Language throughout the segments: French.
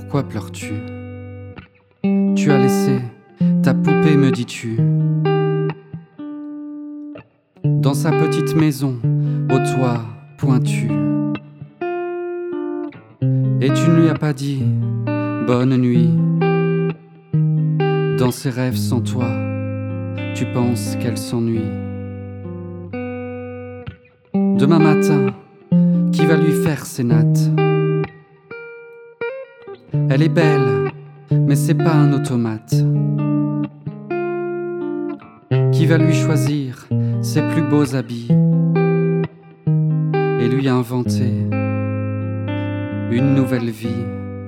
Pourquoi pleures-tu? Tu as laissé ta poupée, me dis-tu, dans sa petite maison au toit pointu. Et tu ne lui as pas dit bonne nuit. Dans ses rêves sans toi, tu penses qu'elle s'ennuie. Demain matin, qui va lui faire ses nattes? Elle est belle, mais c'est pas un automate. Qui va lui choisir ses plus beaux habits et lui inventer une nouvelle vie?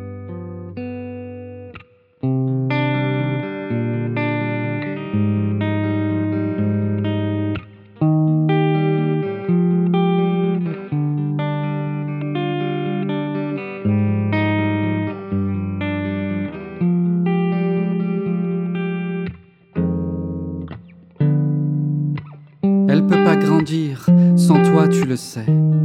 Elle peut pas grandir sans toi, tu le sais.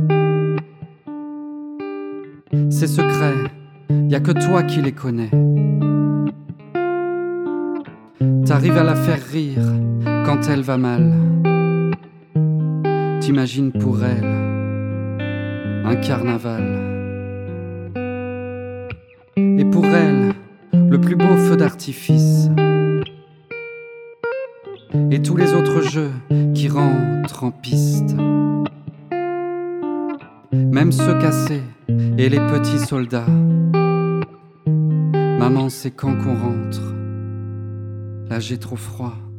Ses secrets, y a que toi qui les connais. T'arrives à la faire rire quand elle va mal. T'imagines pour elle un carnaval. Et pour elle, le plus beau feu d'artifice. Et tous les autres jeux qui rentrent en piste. Même ceux cassés et les petits soldats. Maman, c'est quand qu'on rentre? Là j'ai trop froid.